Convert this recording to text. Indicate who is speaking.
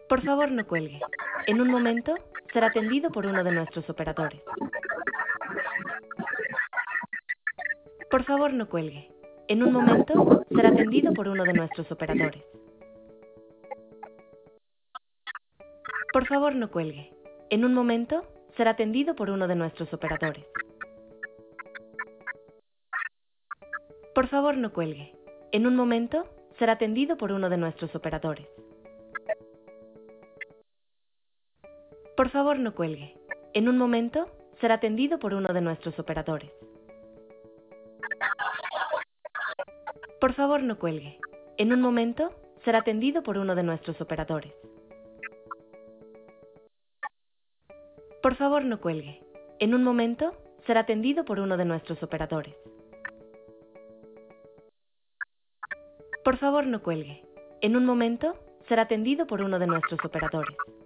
Speaker 1: Por favor, no cuelgue. En un momento será atendido por uno de nuestros operadores. Por favor, no cuelgue. En un momento será atendido por uno de nuestros operadores. Por favor, no cuelgue. En un momento será atendido por uno de nuestros operadores. Por favor, no cuelgue. En un momento será atendido por uno de nuestros operadores. Por favor, no cuelgue. En un momento será atendido por uno de nuestros operadores. Por favor, no cuelgue. En un momento será atendido por uno de nuestros operadores. Por favor, no cuelgue. En un momento será atendido por uno de nuestros operadores. Por favor, no cuelgue. En un momento será atendido por uno de nuestros operadores.